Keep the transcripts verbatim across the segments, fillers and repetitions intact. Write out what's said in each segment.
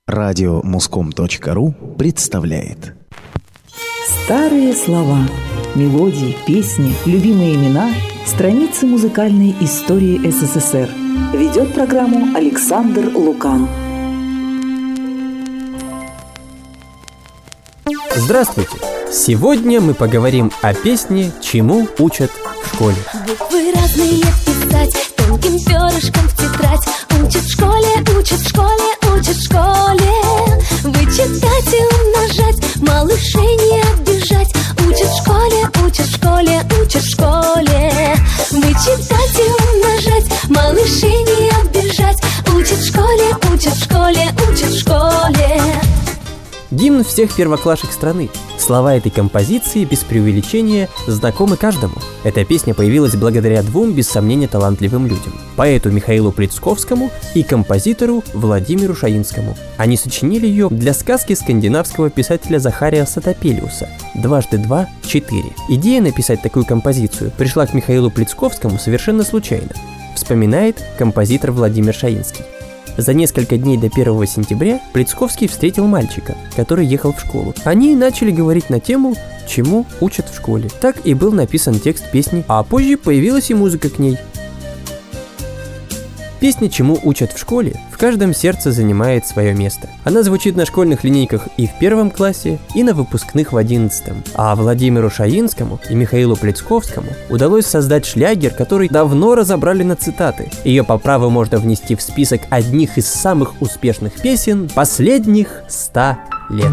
Радио Муском точка ру представляет Старые слова, мелодии, песни, любимые имена, страницы музыкальной истории СССР. Ведет программу Александр Лукан. Здравствуйте! Сегодня мы поговорим о песне «Чему учат в школе». Буквы разные писать, тонким перышком в тетрадь. Учат в школе, учат в школе, учат в школе. Вычитать и умножать, малышей не обижать. Учат в школе, учат в школе, учат в школе. Вычитать и умножать, малышей не обижать. Учат в школе, учат в школе, учат в школе. Гимн всех первоклашек страны. Слова этой композиции, без преувеличения, знакомы каждому. Эта песня появилась благодаря двум, без сомнения, талантливым людям. Поэту Михаилу Плетсковскому и композитору Владимиру Шаинскому. Они сочинили ее для сказки скандинавского писателя Захария Сатопелиуса «Дважды два – четыре». Идея написать такую композицию пришла к Михаилу Плетсковскому совершенно случайно, вспоминает композитор Владимир Шаинский. За несколько дней до первого сентября Плетсковский встретил мальчика, который ехал в школу. Они начали говорить на тему «Чему учат в школе». Так и был написан текст песни, а позже появилась и музыка к ней. Песня «Чему учат в школе» в каждом сердце занимает свое место. Она звучит на школьных линейках и в первом классе, и на выпускных в одиннадцатом. А Владимиру Шаинскому и Михаилу Плетсковскому удалось создать шлягер, который давно разобрали на цитаты. Ее по праву можно внести в список одних из самых успешных песен последних ста лет.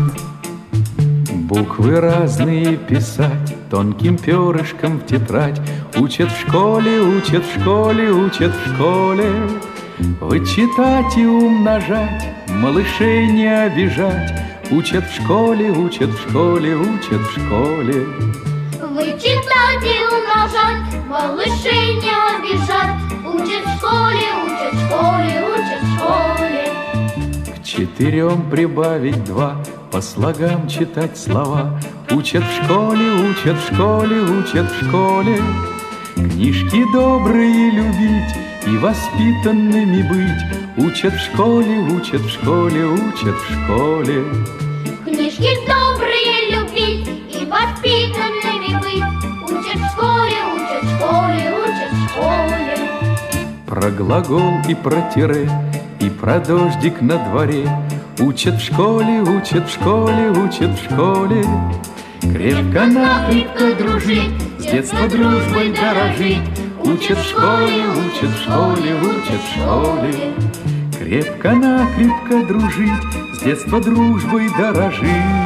Буквы разные писать, тонким перышком в тетрадь. Учат в школе, учат в школе, учат в школе. Вычитать и умножать, малышей не обижать. Учат в школе, учат в школе, учат в школе. Вычитать и умножать, малышей не обижать. Учат в школе, учат в школе, учат в школе. К четырем прибавить два, по слогам читать слова. Учат в школе, учат в школе, учат в школе. Книжки добрые любить и воспитанными быть. Учат в школе, учат в школе, учат в школе. Книжки добрые любить и воспитанными быть. Учат в школе, учат в школе, учат в школе. Про глагол и про тире, и про дождик на дворе. Учат в школе, учат в школе, учат в школе. Крепко-накрепко дружить, с детства дружбой дорожить. Учат в школе, учат в школе, учат в школе. Крепко-накрепко дружить, с детства дружбой дорожить.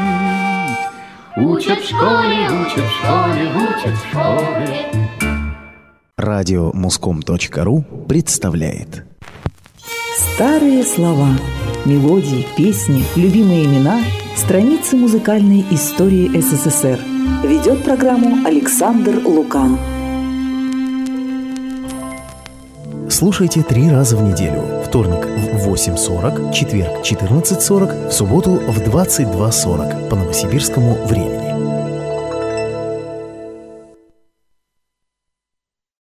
Учат в школе, учат в школе, учат в школе. Радио Муском точка ру представляет Старые слова, мелодии, песни, любимые имена, страницы музыкальной истории СССР. Ведет программу Александр Лукан. Слушайте три раза в неделю. Вторник в восемь сорок, четверг в четырнадцать сорок, в субботу в двадцать два сорок по новосибирскому времени.